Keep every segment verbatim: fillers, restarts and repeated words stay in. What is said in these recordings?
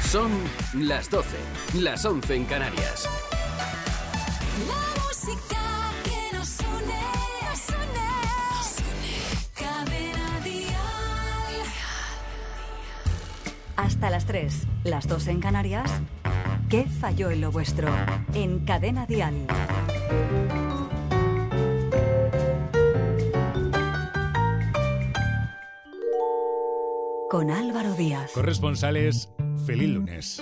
Son las doce, las once en Canarias. La música que nos une, nos une, nos une. Cadena Dial. Hasta las tres, las dos en Canarias. ¿Qué falló en lo vuestro? En Cadena Dial. Con Álvaro Díaz. Corresponsales, feliz lunes.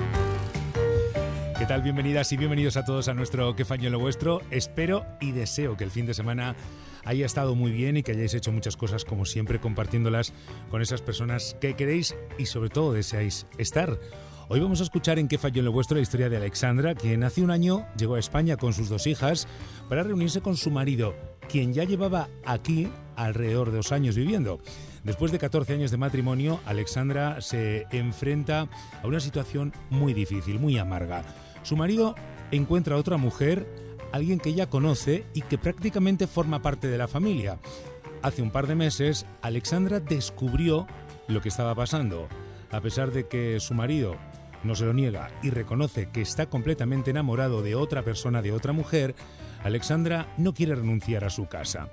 ¿Qué tal? Bienvenidas y bienvenidos a todos a nuestro ¿Qué falló en lo vuestro? Espero y deseo que el fin de semana haya estado muy bien y que hayáis hecho muchas cosas, como siempre, compartiéndolas con esas personas que queréis y sobre todo deseáis estar. Hoy vamos a escuchar en ¿Qué falló en lo vuestro? La historia de Alexandra, quien hace un año llegó a España con sus dos hijas para reunirse con su marido, quien ya llevaba aquí alrededor de dos años viviendo. Después de catorce años de matrimonio, Alexandra se enfrenta a una situación muy difícil, muy amarga. Su marido encuentra a otra mujer, alguien que ella conoce y que prácticamente forma parte de la familia. Hace un par de meses, Alexandra descubrió lo que estaba pasando. A pesar de que su marido no se lo niega y reconoce que está completamente enamorado de otra persona, de otra mujer, Alexandra no quiere renunciar a su casa.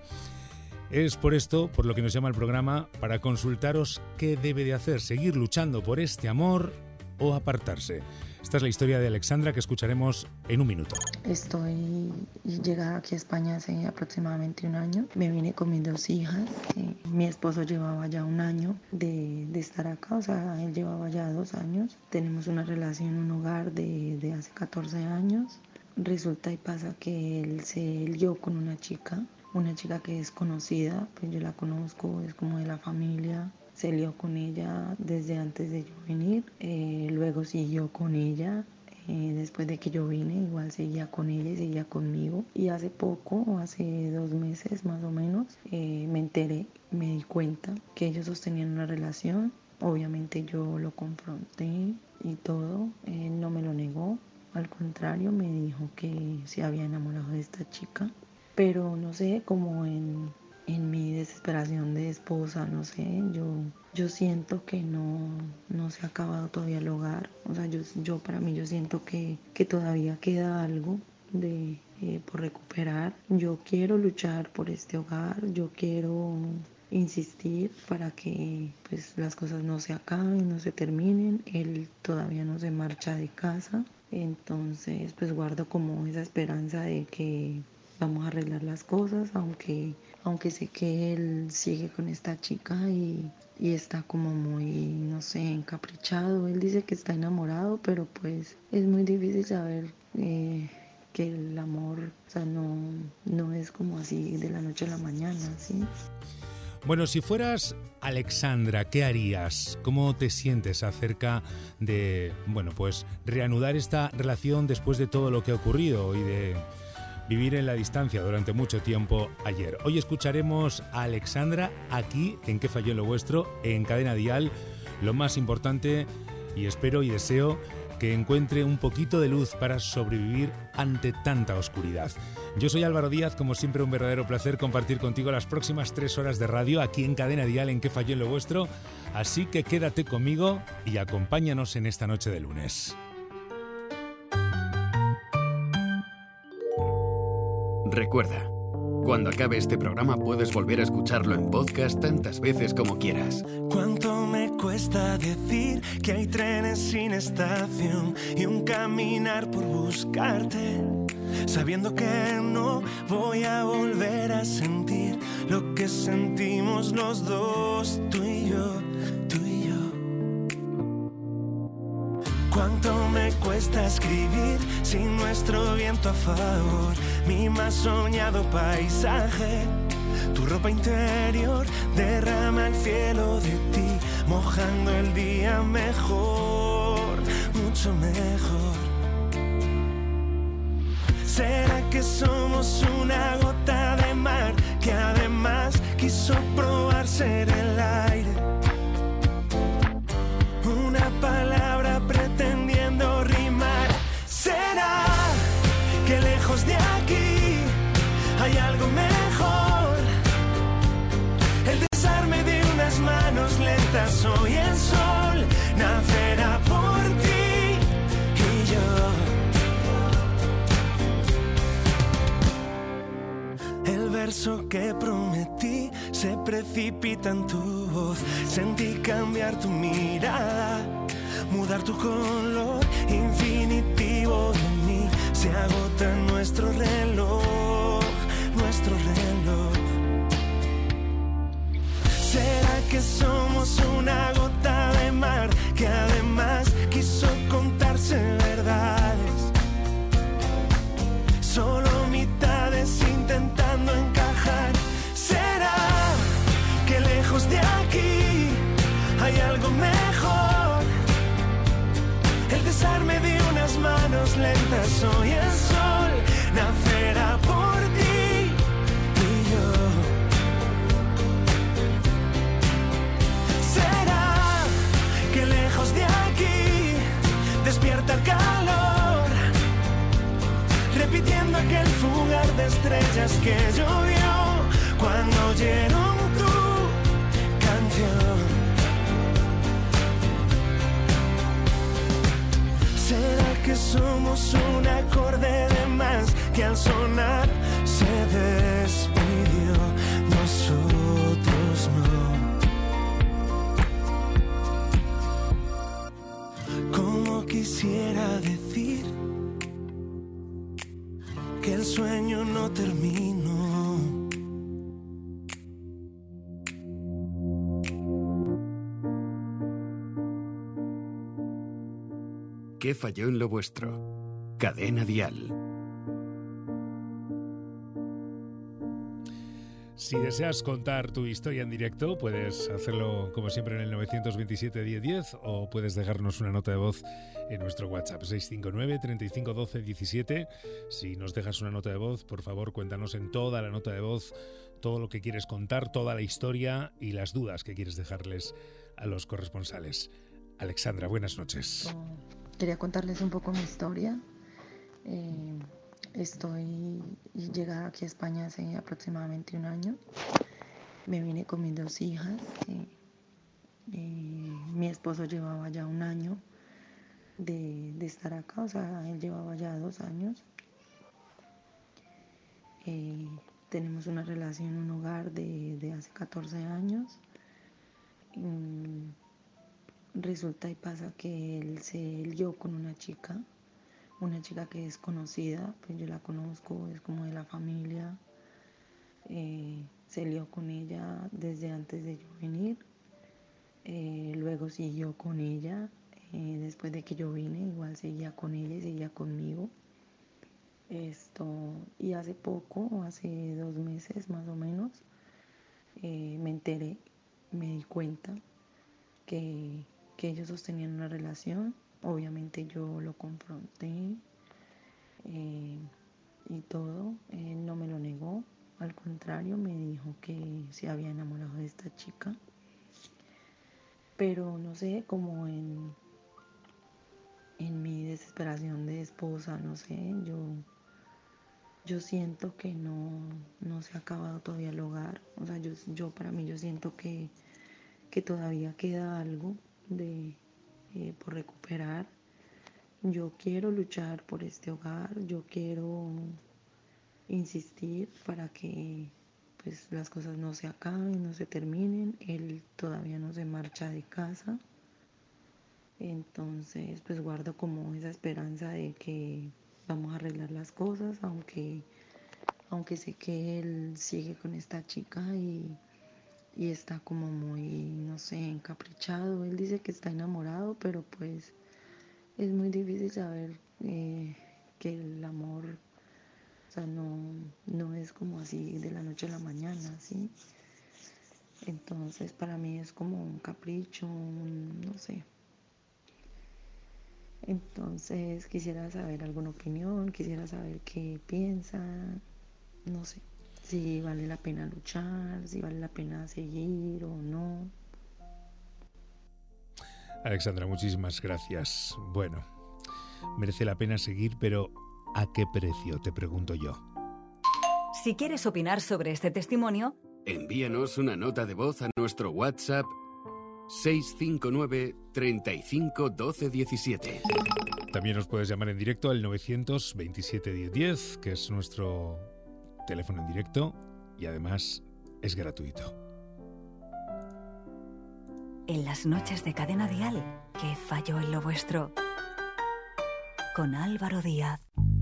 Es por esto, por lo que nos llama el programa, para consultaros qué debe de hacer, seguir luchando por este amor o apartarse. Esta es la historia de Alexandra que escucharemos en un minuto. Estoy llegada aquí a España hace aproximadamente un año. Me vine con mis dos hijas. Eh, mi esposo llevaba ya un año de, de estar acá, o sea, él llevaba ya dos años. Tenemos una relación, un hogar de, de hace catorce años. Resulta y pasa que él se lió con una chica, una chica que es conocida, pues yo la conozco, es como de la familia. Se lió con ella desde antes de yo venir, eh, luego siguió con ella, eh, después de que yo vine igual seguía con ella y seguía conmigo. Y hace poco, hace dos meses más o menos, eh, me enteré, me di cuenta que ellos sostenían una relación. Obviamente yo lo confronté y todo, él no me lo negó, al contrario me dijo que se había enamorado de esta chica. Pero no sé, como en, en mi desesperación de esposa, no sé, yo, yo siento que no, no se ha acabado todavía el hogar. O sea, yo, yo para mí yo siento que, que todavía queda algo de, eh, por recuperar. Yo quiero luchar por este hogar, yo quiero insistir para que pues, las cosas no se acaben, no se terminen. Él todavía no se marcha de casa, entonces pues guardo como esa esperanza de que vamos a arreglar las cosas, aunque, aunque sé que él sigue con esta chica y, y está como muy, no sé, encaprichado. Él dice que está enamorado, pero pues es muy difícil saber eh, que el amor, o sea, no, no es como así de la noche a la mañana, ¿sí? Bueno, si fueras Alexandra, ¿qué harías? ¿Cómo te sientes acerca de, bueno, pues reanudar esta relación después de todo lo que ha ocurrido y de vivir en la distancia durante mucho tiempo ayer? Hoy escucharemos a Alexandra aquí en ¿Qué falló en lo vuestro? En Cadena Dial. Lo más importante, y espero y deseo que encuentre un poquito de luz para sobrevivir ante tanta oscuridad. Yo soy Álvaro Díaz, como siempre un verdadero placer compartir contigo las próximas tres horas de radio aquí en Cadena Dial en ¿Qué falló en lo vuestro? Así que quédate conmigo y acompáñanos en esta noche de lunes. Recuerda, cuando acabe este programa puedes volver a escucharlo en podcast tantas veces como quieras. ¿Cuánto me cuesta decir que hay trenes sin estación y un caminar por buscarte? Sabiendo que no voy a volver a sentir lo que sentimos los dos, tú y yo, tú y yo. Cuánto me cuesta escribir sin nuestro viento a favor, mi más soñado paisaje. Tu ropa interior derrama el cielo de ti, mojando el día mejor, mucho mejor. ¿Será que somos una gota de mar que además quiso probar ser el aire? Una palabra pretendiendo rimar. ¿Será que lejos de aquí hay algo mejor? El desarme de unas manos lentas, hoy el sol nacerá por ti. eso que prometí se precipita en tu voz. Sentí cambiar tu mirada, mudar tu color infinitivo de mí. Se agota nuestro reloj, nuestro reloj. ¿Será que somos una gota de mar que además quiso contarse verdades? Solo mitades intentando encajar. ¿Será que lejos de aquí hay algo mejor? El desarme de unas manos lentas. Hoy el sol nacerá por ti y yo. ¿Será que lejos de aquí despierta el calor? Repitiendo aquel fugar de estrellas que llovió cuando oyeron tu canción. ¿Será que somos un acorde de más que al sonar se despidió? Nosotros no. Como quisiera decir que el sueño no terminó. ¿Qué falló en lo vuestro? Cadena Dial. Si deseas contar tu historia en directo, puedes hacerlo como siempre en el nueve dos siete, diez diez o puedes dejarnos una nota de voz en nuestro WhatsApp seis cinco nueve, treinta y cinco, doce, diecisiete. Si nos dejas una nota de voz, por favor, cuéntanos en toda la nota de voz todo lo que quieres contar, toda la historia y las dudas que quieres dejarles a los corresponsales. Alexandra, buenas noches. Quería contarles un poco mi historia. Eh, estoy llegada aquí a España hace aproximadamente un año. Me vine con mis dos hijas. Eh, eh, mi esposo llevaba ya un año de, de estar acá, o sea, él llevaba ya dos años. Eh, tenemos una relación, un hogar de, de hace catorce años. Mm, Resulta y pasa que él se lió con una chica, una chica que es conocida, pues yo la conozco, es como de la familia. Eh, se lió con ella desde antes de yo venir, eh, luego siguió con ella, eh, después de que yo vine, igual seguía con ella y seguía conmigo. Esto, y hace poco, hace dos meses más o menos, eh, me enteré, me di cuenta que que ellos sostenían una relación. Obviamente yo lo confronté eh, y todo, él no me lo negó, al contrario me dijo que se había enamorado de esta chica, pero no sé, como en, en mi desesperación de esposa, no sé, yo, yo siento que no, no se ha acabado todavía el hogar, o sea, yo, yo para mí yo siento que, que todavía queda algo de eh, por recuperar. Yo quiero luchar por este hogar, yo quiero insistir para que pues las cosas no se acaben, no se terminen. Él todavía no se marcha de casa, entonces pues guardo como esa esperanza de que vamos a arreglar las cosas, aunque aunque sé que él sigue con esta chica y y está como muy, no sé, encaprichado. Él dice que está enamorado, pero pues es muy difícil saber eh, que el amor, o sea, no, no es como así de la noche a la mañana, ¿sí? Entonces para mí es como un capricho, un, no sé. Entonces quisiera saber alguna opinión, quisiera saber qué piensan, no sé. Si vale la pena luchar, si vale la pena seguir o no. Alexandra, muchísimas gracias. Bueno, merece la pena seguir, pero ¿a qué precio? Te pregunto yo. Si quieres opinar sobre este testimonio, envíanos una nota de voz a nuestro WhatsApp seis cinco nueve, treinta y cinco, doce, diecisiete. También nos puedes llamar en directo al nueve veintisiete, diez diez, que es nuestro teléfono en directo, y además es gratuito. En las noches de Cadena Dial, ¿qué falló en lo vuestro? Con Álvaro Díaz.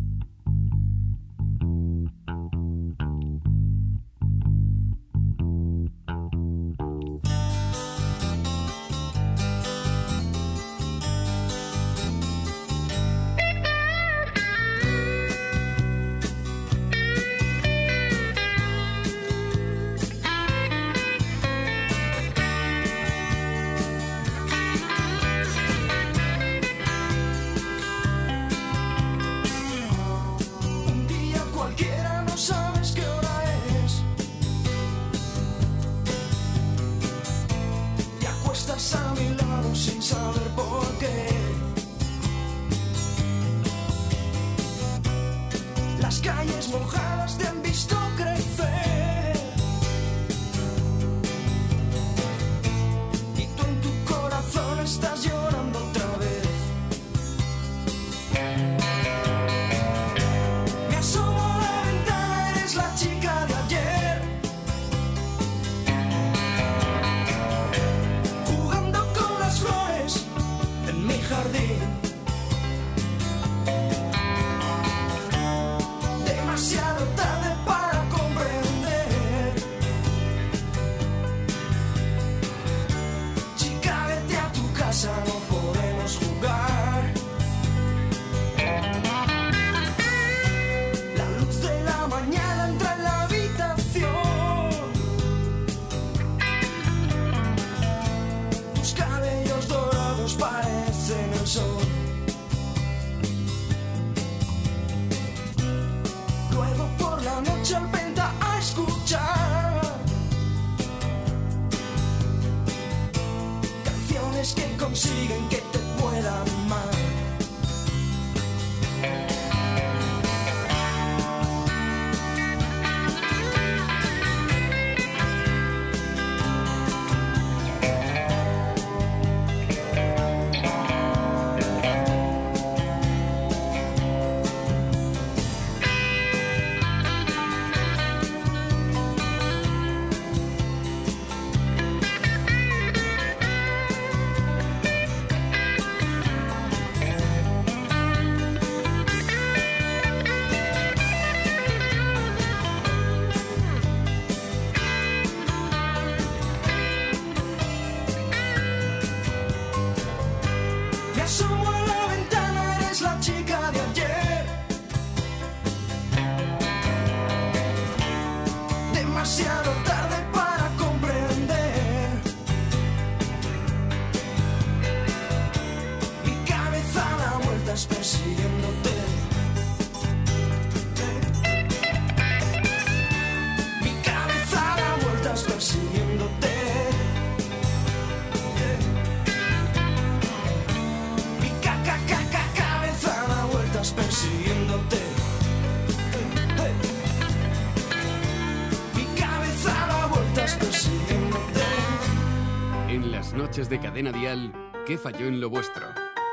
Noches de Cadena Dial, ¿qué falló en lo vuestro?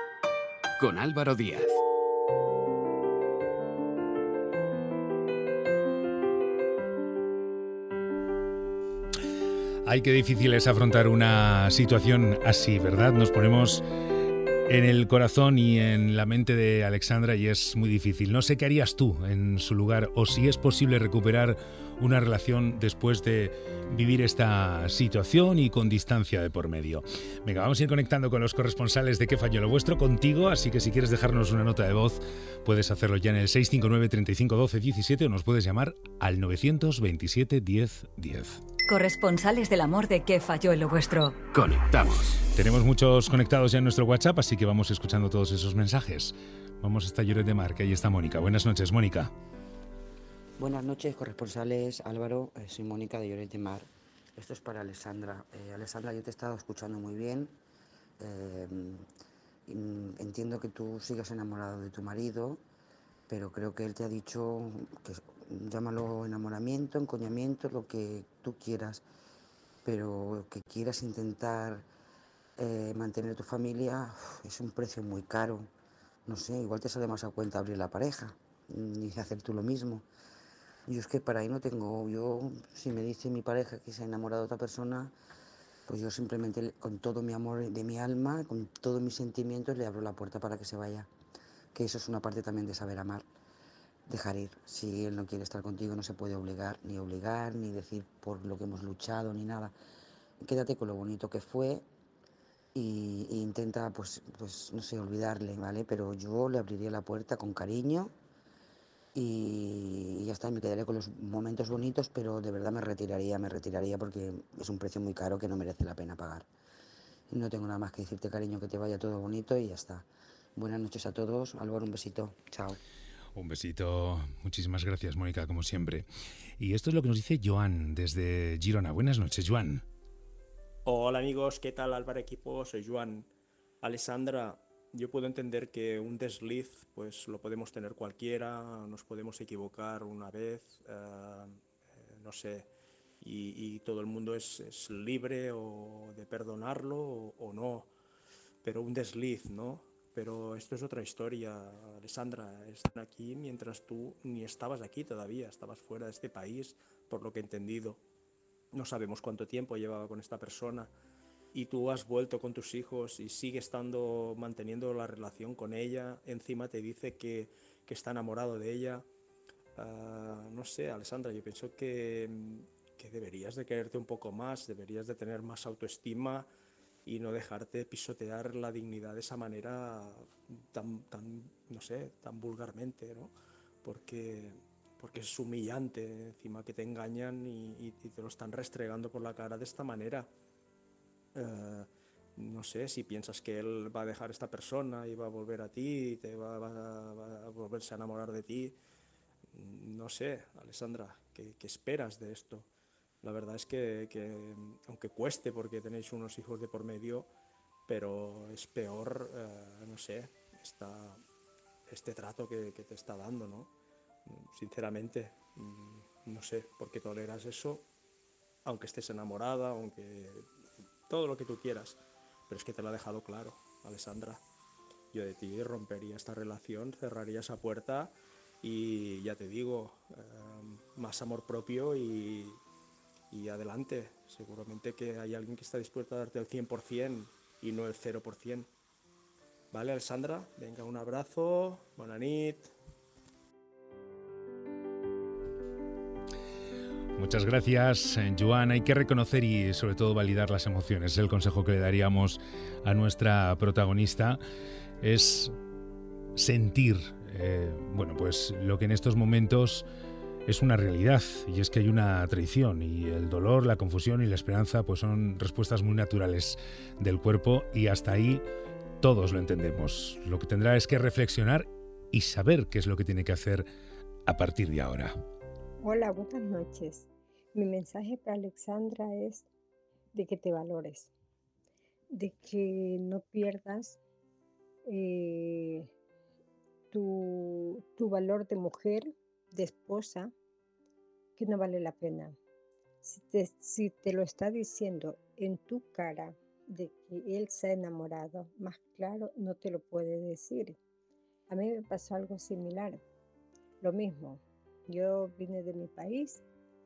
Con Álvaro Díaz. Ay, qué difícil es afrontar una situación así, ¿verdad? Nos ponemos en el corazón y en la mente de Alexandra y es muy difícil. No sé qué harías tú en su lugar o si es posible recuperar una relación después de vivir esta situación y con distancia de por medio. Venga, vamos a ir conectando con los corresponsales de ¿Qué falló lo vuestro? Contigo, así que si quieres dejarnos una nota de voz puedes hacerlo ya en el seis cinco nueve, treinta y cinco, doce, diecisiete o nos puedes llamar al novecientos veintisiete, diez, diez. Corresponsales del amor de ¿Qué falló en lo vuestro? Conectamos. Tenemos muchos conectados ya en nuestro WhatsApp, así que vamos escuchando todos esos mensajes. Vamos hasta Lloret de Mar, que ahí está Mónica. Buenas noches, Mónica. Buenas noches, corresponsales. Álvaro, eh, soy Mónica de Lloret de Mar. Esto es para Alessandra. Eh, Alessandra, yo te he estado escuchando muy bien. Eh, entiendo que tú sigas enamorado de tu marido, pero creo que él te ha dicho que llámalo enamoramiento, encoñamiento, lo que tú quieras, pero que quieras intentar eh, mantener tu familia uf, es un precio muy caro. No sé, igual te sale más a cuenta abrir la pareja y hacer tú lo mismo. Yo es que para ahí no tengo, yo si me dice mi pareja que se ha enamorado de otra persona, pues yo simplemente le- con todo mi amor de mi alma, con todos mis sentimientos, le abro la puerta para que se vaya. Que eso es una parte también de saber amar, dejar ir. Si él no quiere estar contigo no se puede obligar, ni obligar, ni decir por lo que hemos luchado, ni nada. Quédate con lo bonito que fue y, y intenta, pues, pues, no sé, olvidarle, ¿vale? Pero yo le abriría la puerta con cariño y, y ya está, me quedaría con los momentos bonitos, pero de verdad me retiraría, me retiraría porque es un precio muy caro que no merece la pena pagar. No tengo nada más que decirte, cariño, que te vaya todo bonito y ya está. Buenas noches a todos. Álvaro, un besito. Chao. Un besito. Muchísimas gracias, Mónica, como siempre. Y esto es lo que nos dice Joan desde Girona. Buenas noches, Joan. Hola amigos, ¿qué tal Álvaro equipo? Soy Joan. Alessandra, yo puedo entender que un desliz pues lo podemos tener cualquiera, nos podemos equivocar una vez, eh, eh, no sé, y, y todo el mundo es, es libre o de perdonarlo o, o no, pero un desliz, ¿no? Pero esto es otra historia, Alessandra. Están aquí mientras tú ni estabas aquí todavía, estabas fuera de este país, por lo que he entendido. No sabemos cuánto tiempo llevaba con esta persona y tú has vuelto con tus hijos y sigue estando manteniendo la relación con ella. Encima te dice que, que está enamorado de ella. Uh, no sé, Alessandra, yo pienso que, que deberías de quererte un poco más, deberías de tener más autoestima y no dejarte pisotear la dignidad de esa manera tan, tan no sé, tan vulgarmente, ¿no? Porque porque es humillante encima que te engañan y, y, y te lo están restregando por la cara de esta manera. Uh, no sé, si piensas que él va a dejar a esta persona y va a volver a ti y te va, va, va a volverse a enamorar de ti, no sé, Alessandra, ¿qué, qué esperas de esto? La verdad es que, que aunque cueste porque tenéis unos hijos de por medio, pero es peor, uh, no sé, esta, este trato que, que te está dando, ¿no? Sinceramente, no sé por qué toleras eso, aunque estés enamorada, aunque todo lo que tú quieras, pero es que te lo ha dejado claro, Alessandra. Yo de ti rompería esta relación, cerraría esa puerta y ya te digo, eh, más amor propio y, y adelante. Seguramente que hay alguien que está dispuesto a darte el cien por ciento y no el cero por ciento. ¿Vale, Alessandra? Venga, un abrazo, buena nit. Muchas gracias, Joan. Hay que reconocer y sobre todo validar las emociones. El consejo que le daríamos a nuestra protagonista es sentir, eh, bueno, pues lo que en estos momentos es una realidad, y es que hay una traición y el dolor, la confusión y la esperanza pues son respuestas muy naturales del cuerpo y hasta ahí todos lo entendemos. Lo que tendrá es que reflexionar y saber qué es lo que tiene que hacer a partir de ahora. Hola, buenas noches. Mi mensaje para Alexandra es de que te valores, de que no pierdas eh, tu, tu valor de mujer, de esposa, que no vale la pena. Si te, si te lo está diciendo en tu cara de que él se ha enamorado, más claro no te lo puede decir. A mí me pasó algo similar, lo mismo. Yo vine de mi país.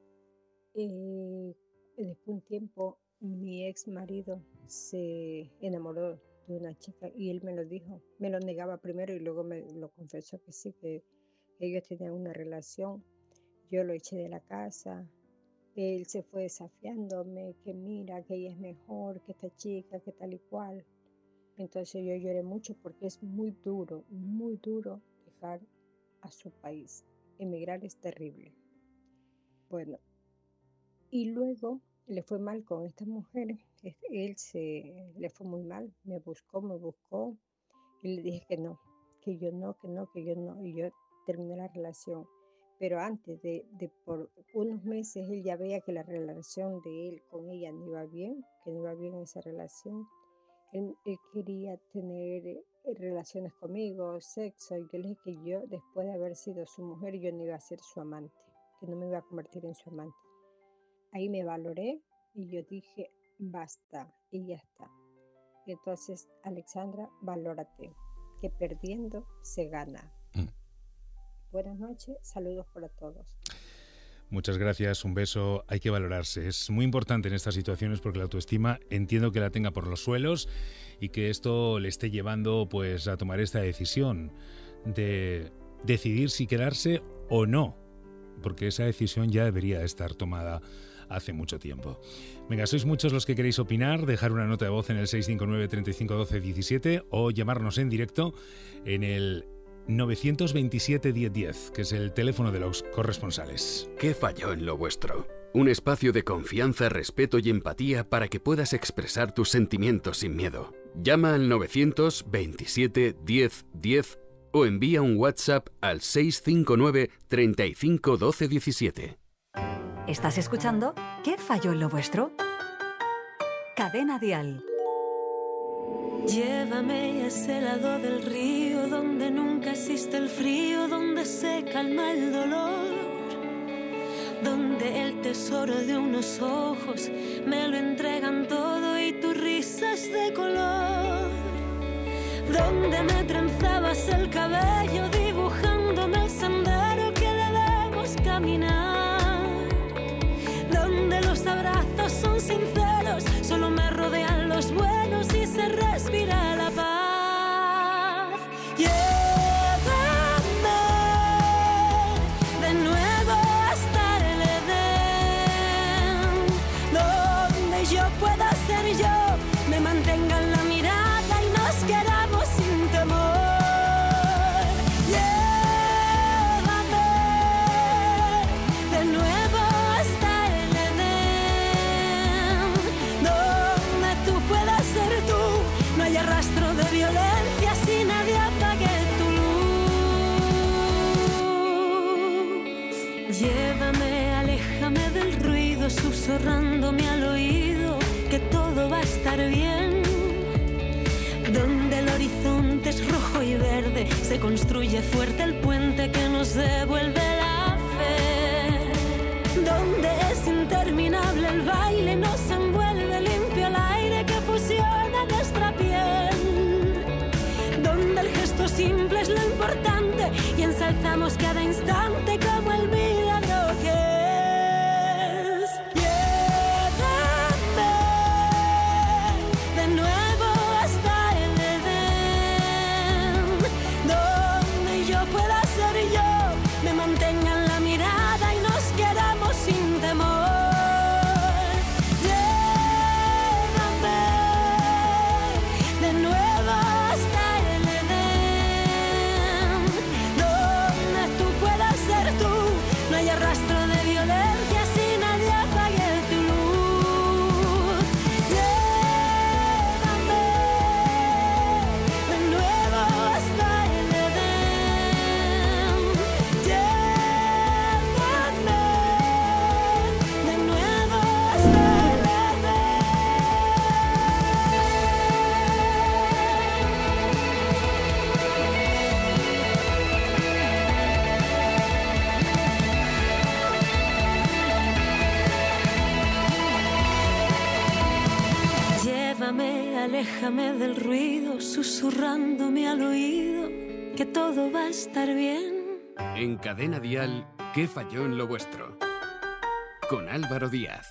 Eh, después de un tiempo, mi ex marido se enamoró de una chica y él me lo dijo. Me lo negaba primero y luego me lo confesó que sí, que ellos tenían una relación. Yo lo eché de la casa. Él se fue desafiándome, que mira, que ella es mejor, que esta chica, que tal y cual. Entonces yo lloré mucho porque es muy duro, muy duro dejar a su país. Emigrar es terrible. Bueno. Y luego le fue mal con esta mujer, él se le fue muy mal, me buscó, me buscó, y le dije que no, que yo no, que no, que yo no, y yo terminé la relación. Pero antes de, de por unos meses él ya veía que la relación de él con ella no iba bien, que no iba bien esa relación. Él, él quería tener relaciones conmigo, sexo, y yo le dije que yo, después de haber sido su mujer, yo no iba a ser su amante, que no me iba a convertir en su amante. Ahí me valoré y yo dije, basta, y ya está. Entonces, Alexandra, valórate, que perdiendo se gana. Mm. Buenas noches, saludos para todos. Muchas gracias, un beso. Hay que valorarse. Es muy importante en estas situaciones porque la autoestima entiendo que la tenga por los suelos y que esto le esté llevando pues a tomar esta decisión de decidir si quedarse o no, porque esa decisión ya debería estar tomada hace mucho tiempo. Venga, sois muchos los que queréis opinar, dejar una nota de voz en el seis cinco nueve, treinta y cinco, doce, diecisiete o llamarnos en directo en el novecientos veintisiete, diez diez, que es el teléfono de los corresponsales. ¿Qué falló en lo vuestro? Un espacio de confianza, respeto y empatía para que puedas expresar tus sentimientos sin miedo. Llama al novecientos veintisiete, diez, diez o envía un WhatsApp al seis cinco nueve, treinta y cinco, doce, diecisiete. ¿Estás escuchando ¿Qué falló en lo vuestro? Cadena Dial. Llévame a ese lado del río donde nunca existe el frío, donde se calma el dolor, donde el tesoro de unos ojos me lo entregan todo y tu risa es de color, donde me trenzabas el cabello dibujándome el sendero que debemos caminar, donde los abrazos son sinceros, solo me rodean los buenos y se respira la paz. Llévame de nuevo hasta el Edén, donde yo pueda ser yo, me mantenga en la mirada y nos queramos sin temor. Rastro de violencia si nadie apague tu luz. Llévame, aléjame del ruido, susurrándome al oído que todo va a estar bien. Donde el horizonte es rojo y verde, se construye fuerte el puente que nos devuelve la fe. Donde es interminable el baile, nos envuelve limpio el aire que fusiona nuestra piel. Donde el gesto simple es lo importante y ensalzamos cada instante como el milagro que es. Llévame de nuevo hasta el Edén, donde yo pueda ser yo, me mantenga en la mirada y nos queramos sin temor. Rastro de violencia si nadie apague tu luz. Llévame de nuevo hasta el Edén. Llévame de nuevo hasta el Aléjame del ruido, susurrándome al oído que todo va a estar bien. En Cadena Dial, ¿qué falló en lo vuestro? Con Álvaro Díaz.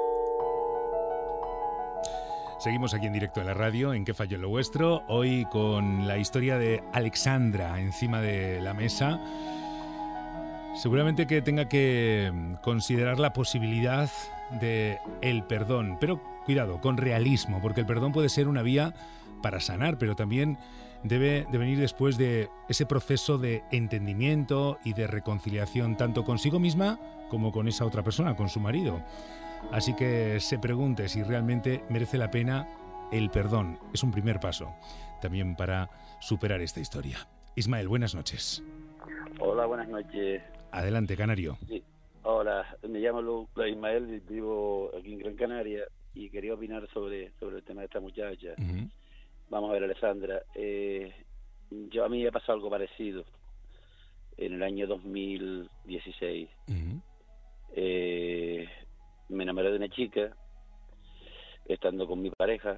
Seguimos aquí en directo en la radio, en ¿Qué falló en lo vuestro? Hoy con la historia de Alexandra encima de la mesa. Seguramente que tenga que considerar la posibilidad de el perdón, pero cuidado, con realismo, porque el perdón puede ser una vía para sanar, pero también debe de venir después de ese proceso de entendimiento y de reconciliación, tanto consigo misma como con esa otra persona, con su marido. Así que se pregunte si realmente merece la pena el perdón. Es un primer paso también para superar esta historia. Ismael, buenas noches. Hola, buenas noches. Adelante, Canario. Sí. Hola, me llamo Lu- Ismael y vivo aquí en Gran Canaria y quería opinar sobre, sobre el tema de esta muchacha. Uh-huh. Vamos a ver, Alessandra. Eh, yo a mí me ha pasado algo parecido en el año dos mil dieciséis. Uh-huh. Eh, me enamoré de una chica estando con mi pareja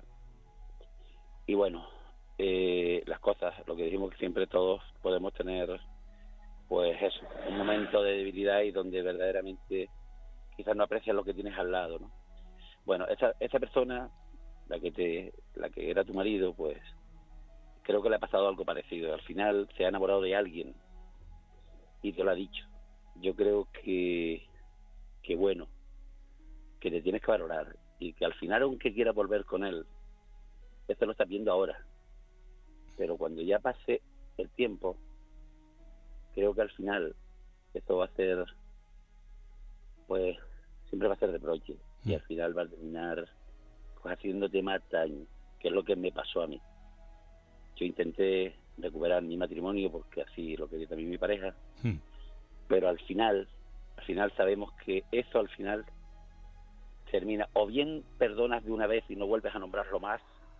y bueno, eh, las cosas, lo que dijimos que siempre todos podemos tener pues eso, un momento de debilidad y donde verdaderamente quizás no aprecias lo que tienes al lado, ¿no? Bueno, esa, esa persona, la que te, la que era tu marido, pues creo que le ha pasado algo parecido. Al final se ha enamorado de alguien y te lo ha dicho. Yo creo que, que bueno, que te tienes que valorar y que al final, aunque quiera volver con él, esto lo estás viendo ahora, pero cuando ya pase el tiempo, creo que al final esto va a ser, pues siempre va a ser reproche y al final va a terminar pues haciéndote más daño, que es lo que me pasó a mí. Yo intenté recuperar mi matrimonio porque así lo quería también mi pareja, hmm. pero al final, al final sabemos que eso al final termina, o bien perdonas de una vez y no vuelves a nombrarlo más,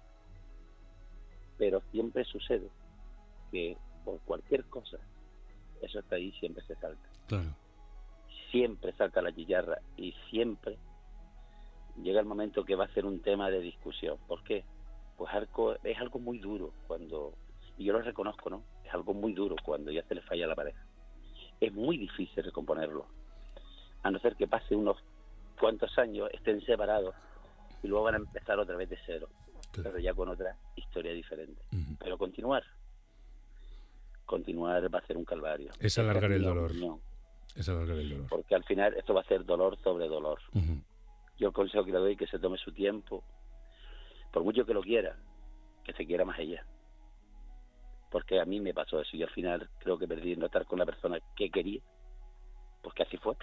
pero siempre sucede que por cualquier cosa eso está ahí, siempre se salta. Claro. Siempre salta la chillarra y siempre llega el momento que va a ser un tema de discusión. ¿Por qué? Pues algo, es algo muy duro cuando, y yo lo reconozco, ¿no? Es algo muy duro cuando ya se le falla a la pareja. Es muy difícil recomponerlo, a no ser que pase unos cuantos años, estén separados y luego van a empezar otra vez de cero, claro. Pero ya con otra historia diferente. Uh-huh. Pero continuar, continuar va a ser un calvario. Es alargar el dolor. Es alargar el dolor. Porque al final esto va a ser dolor sobre dolor. Uh-huh. Yo el consejo que le doy es que se tome su tiempo, por mucho que lo quiera, que se quiera más ella. Porque a mí me pasó eso y al final creo que perdí no estar con la persona que quería, porque así fue.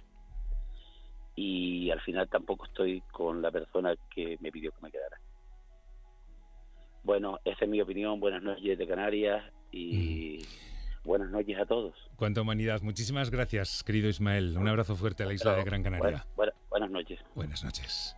Y al final tampoco estoy con la persona que me pidió que me quedara. Bueno, esa es mi opinión. Buenas noches de Canarias y mm. buenas noches a todos. Cuánta humanidad. Muchísimas gracias, querido Ismael. Un abrazo fuerte a la isla de Gran Canaria. Bueno, bueno, buenas noches. Buenas noches.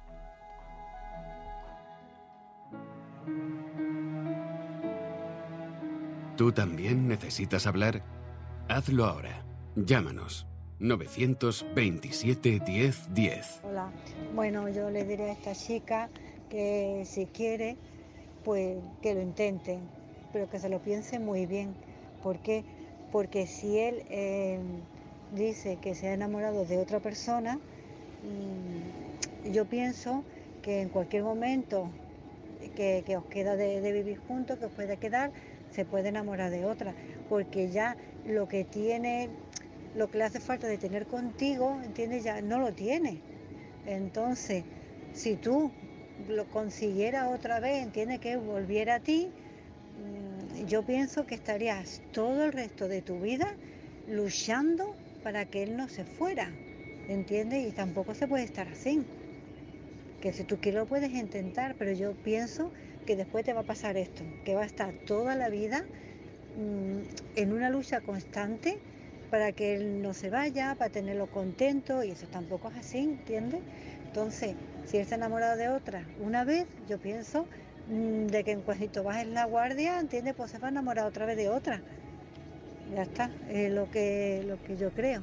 ¿Tú también necesitas hablar? Hazlo ahora. Llámanos. novecientos veintisiete diez diez. Hola, bueno, yo le diré a esta chica que si quiere, pues que lo intente, pero que se lo piense muy bien. ¿Por qué? Porque si él eh, dice que se ha enamorado de otra persona, mmm, yo pienso que en cualquier momento que, que os queda de, de vivir juntos, que os puede quedar, se puede enamorar de otra, porque ya lo que tiene... lo que le hace falta de tener contigo, ¿entiendes? Ya no lo tiene. Entonces, si tú lo consiguieras otra vez, ¿entiendes? Que volviera a ti, yo pienso que estarías todo el resto de tu vida luchando para que él no se fuera, ¿entiendes? Y tampoco se puede estar así. Que si tú quieres lo puedes intentar, pero yo pienso que después te va a pasar esto, que va a estar toda la vida mmm, en una lucha constante para que él no se vaya, para tenerlo contento, y eso tampoco es así, ¿entiendes? Entonces, si él se ha enamorado de otra una vez, yo pienso mmm, de que en cuanto bajes la guardia, ¿entiendes? Pues se va a enamorar otra vez de otra. Ya está, es lo que, lo que yo creo.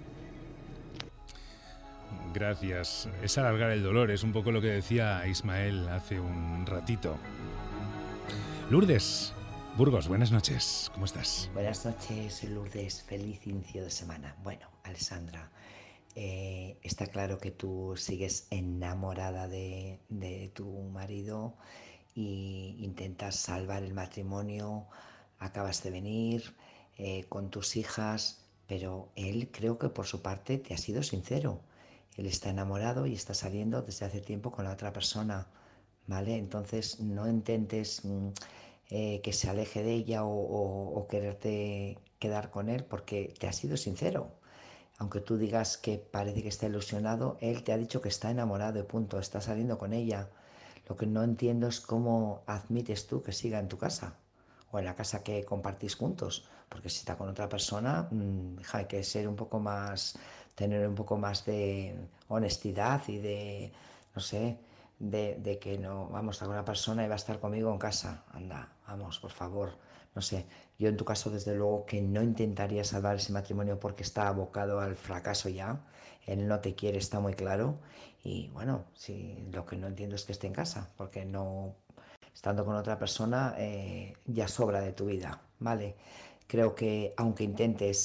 Gracias. Es alargar el dolor, es un poco lo que decía Ismael hace un ratito. Lourdes Burgos, buenas noches, ¿cómo estás? Buenas noches, Lourdes, feliz inicio de semana. Bueno, Alessandra, eh, está claro que tú sigues enamorada de, de tu marido e intentas salvar el matrimonio, acabas de venir eh, con tus hijas, pero él creo que por su parte te ha sido sincero. Él está enamorado y está saliendo desde hace tiempo con la otra persona, ¿vale? Entonces no intentes... Mmm, Eh, que se aleje de ella o, o, o quererte quedar con él porque te ha sido sincero. Aunque tú digas que parece que está ilusionado, él te ha dicho que está enamorado y punto, está saliendo con ella. Lo que no entiendo es cómo admites tú que siga en tu casa o en la casa que compartís juntos, porque si está con otra persona, mmm, hay que ser un poco más, tener un poco más de honestidad y de, no sé, De, de que no, vamos, a una persona y va a estar conmigo en casa. Anda, vamos, por favor. No sé, yo en tu caso desde luego que no intentaría salvar ese matrimonio porque está abocado al fracaso ya. Él no te quiere, está muy claro. Y bueno, si lo que no entiendo es que esté en casa, porque no, estando con otra persona eh, ya sobra de tu vida, ¿vale? Creo que aunque intentes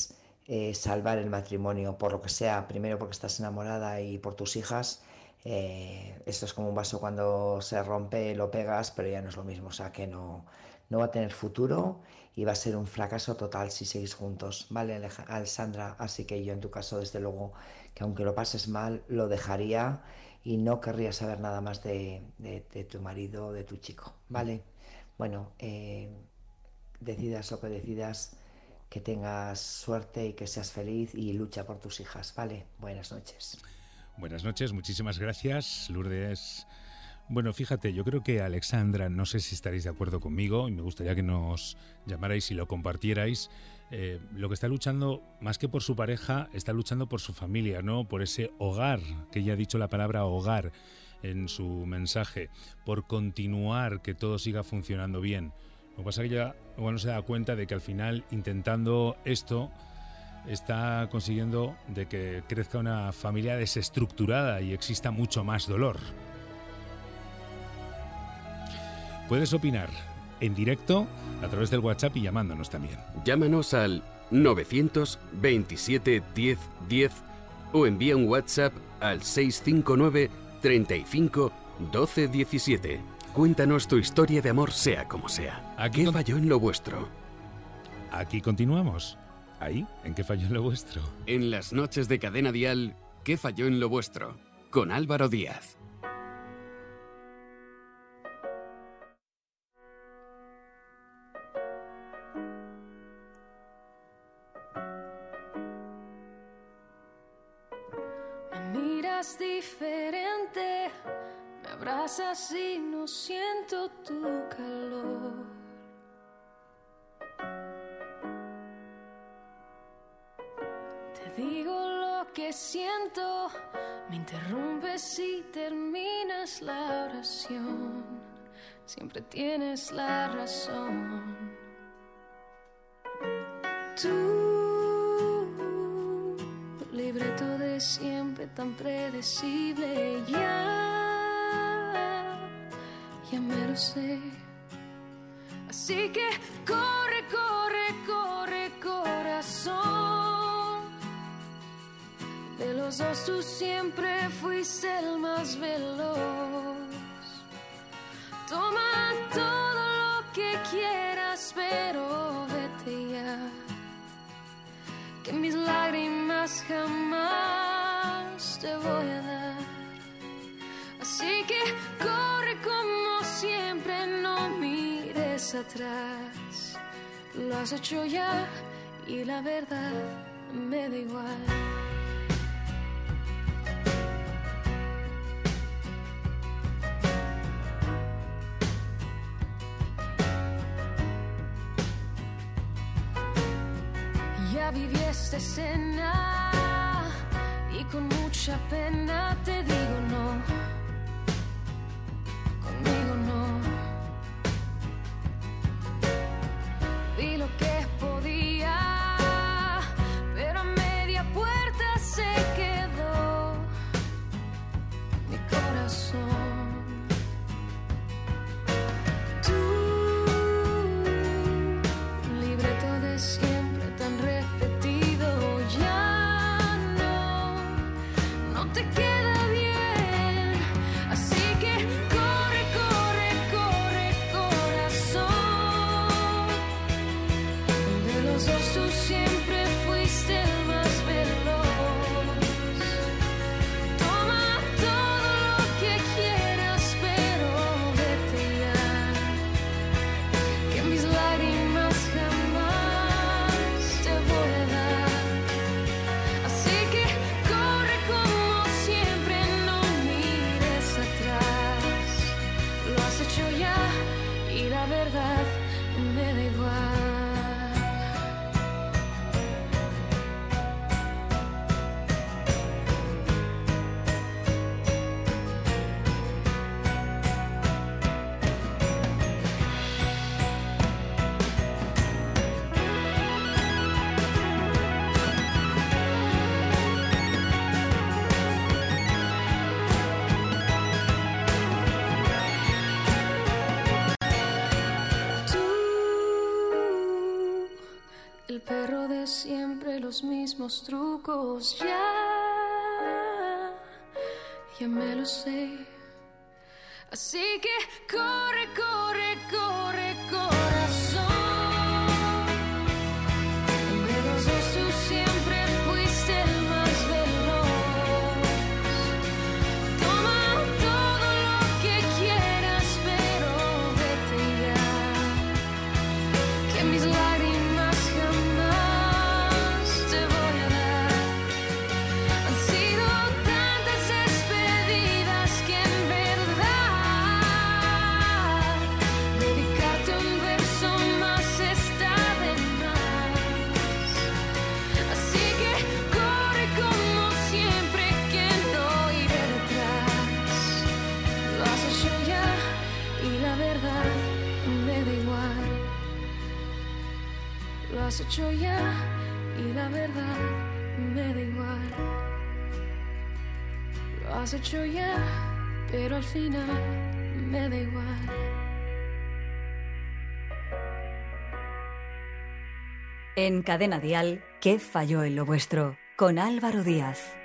eh, salvar el matrimonio por lo que sea, primero porque estás enamorada y por tus hijas, eh, esto es como un vaso cuando se rompe, lo pegas, pero ya no es lo mismo, o sea que no, no va a tener futuro y va a ser un fracaso total si seguís juntos, ¿vale, Alessandra? Así que yo en tu caso, desde luego, que aunque lo pases mal, lo dejaría y no querría saber nada más de, de, de tu marido o de tu chico, ¿vale? Bueno, eh, decidas lo que decidas, que tengas suerte y que seas feliz y lucha por tus hijas, ¿vale? Buenas noches. Buenas noches, muchísimas gracias, Lourdes. Bueno, fíjate, yo creo que Alexandra, no sé si estaréis de acuerdo conmigo y me gustaría que nos llamarais y lo compartierais. Eh, lo que está luchando, más que por su pareja, está luchando por su familia, ¿no? Por ese hogar, que ella ha dicho la palabra hogar en su mensaje, por continuar, que todo siga funcionando bien. Lo que pasa es que ella igual no se da cuenta de que al final, intentando esto, está consiguiendo de que crezca una familia desestructurada y exista mucho más dolor. Puedes opinar en directo a través del WhatsApp y llamándonos también. Llámanos al novecientos veintisiete diez diez o envía un WhatsApp al seiscientos cincuenta y nueve treinta y cinco doce diecisiete. Cuéntanos tu historia de amor, sea como sea. Aquí ¿Qué con... falló en lo vuestro? Aquí continuamos. Ahí, ¿en qué falló en lo vuestro? En las noches de Cadena Dial, ¿qué falló en lo vuestro? Con Álvaro Díaz. Me miras diferente, me abrazas y no siento tu calor. Digo lo que siento, me interrumpes y terminas la oración. Siempre tienes la razón. Tú, libreto de siempre tan predecible, ya, ya me lo sé. Así que corre, corre, corre, corazón. De los dos tú siempre fuiste el más veloz. Toma todo lo que quieras, pero vete ya. Que mis lágrimas jamás te voy a dar. Así que corre como siempre, no mires atrás. Lo has hecho ya y la verdad me da igual. Ya viví esta escena y con mucha pena te digo no, conmigo no. Vi lo que podía, pero a media puerta se quedó mi corazón. Tú, libreto de siempre tan repetido, ya no, no te queda bien. Así que corre, corre, corre, corazón. De los dos tú siempre fuiste el más veloz. Toma todo lo que quieras, pero vete ya. Que mis lágrimas jamás te voy a dar. Así que corre como siempre, no mires atrás. Lo has hecho ya y la verdad me da igual. Tú, El perro de siempre, los mismos trucos, ya, ya me lo sé. Así que corre, corre, corre, corazón. De los dos tú siempre fuiste el más veloz. Toma todo lo que quieras, pero vete ya. Que mis lágrimas jamás te voy a dar. Han sido tantas despedidas que en verdad dedicarte un verso más está de más. Así que corre como siempre, que no iré detrás. Lo has hecho ya y la verdad me da igual. Lo has hecho ya y la verdad me da igual. Lo has hecho ya, pero al final me da igual. En Cadena Dial, ¿qué falló en lo vuestro? Con Álvaro Díaz.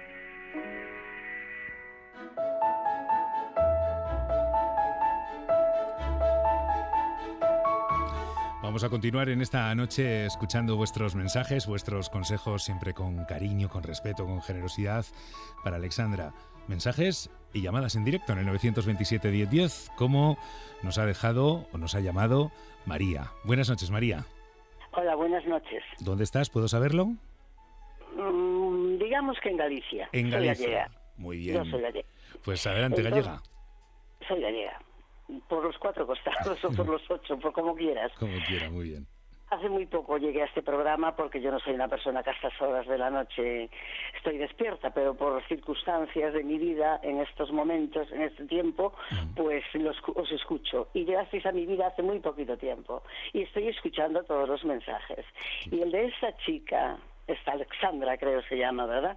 Vamos a continuar en esta noche escuchando vuestros mensajes, vuestros consejos, siempre con cariño, con respeto, con generosidad, para Alexandra. Mensajes y llamadas en directo en el novecientos veintisiete diez diez, como nos ha dejado o nos ha llamado María. Buenas noches, María. Hola, buenas noches. ¿Dónde estás? ¿Puedo saberlo? Mm, digamos que en Galicia. En soy Galicia. gallega. Muy bien. Yo soy gallega. Pues adelante, Entonces, gallega. Soy gallega. Por los cuatro costados o por los ocho, por como quieras. Como quiera, muy bien. Hace muy poco llegué a este programa porque yo no soy una persona que a estas horas de la noche estoy despierta, pero por circunstancias de mi vida en estos momentos, en este tiempo, pues los, os escucho. Y llegasteis a mi vida hace muy poquito tiempo y estoy escuchando todos los mensajes. Y el de esta chica, esta Alexandra creo se llama, ¿verdad?